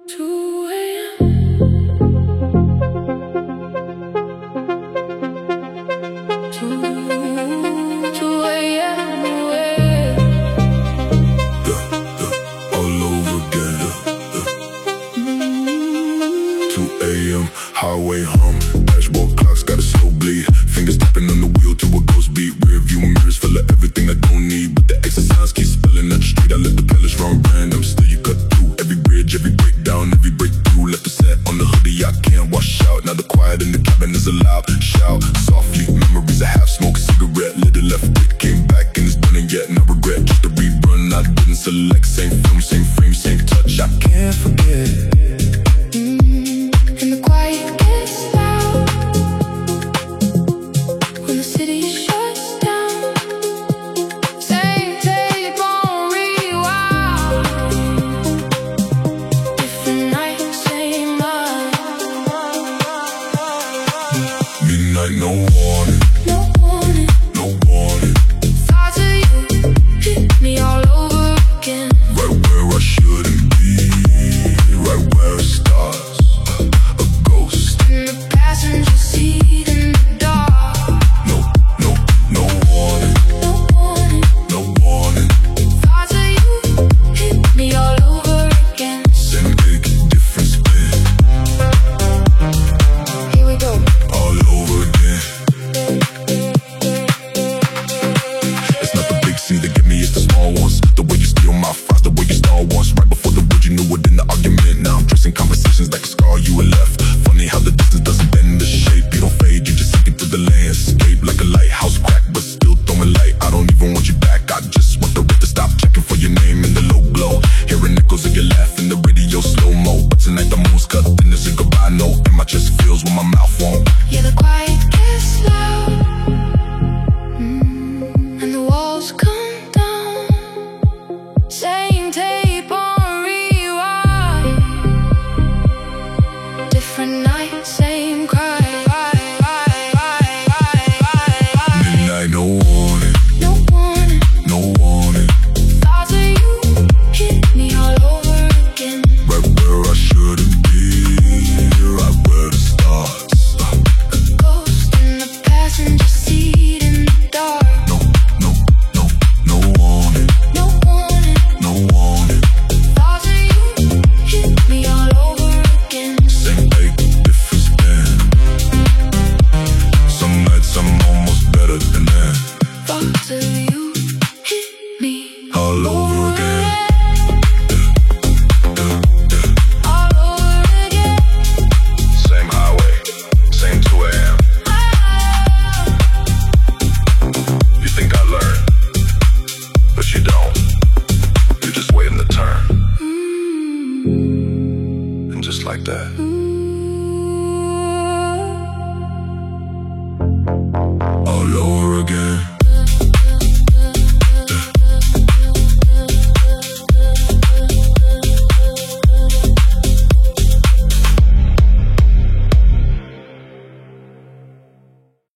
All over again. 2 a.m. highway hum. Dashboard clocks got a slow bleed. Fingers tapping on the wheel to a ghost beat. Rear view mirrors full of everything I don't need, but the exercise keeps spilling out the street. I let the palace run random. Still you cut through every bridge, every breakdown, every breakthrough. Left the set on the hoodie, I can't wash out. Now the quiet in the cabin is a loud shout.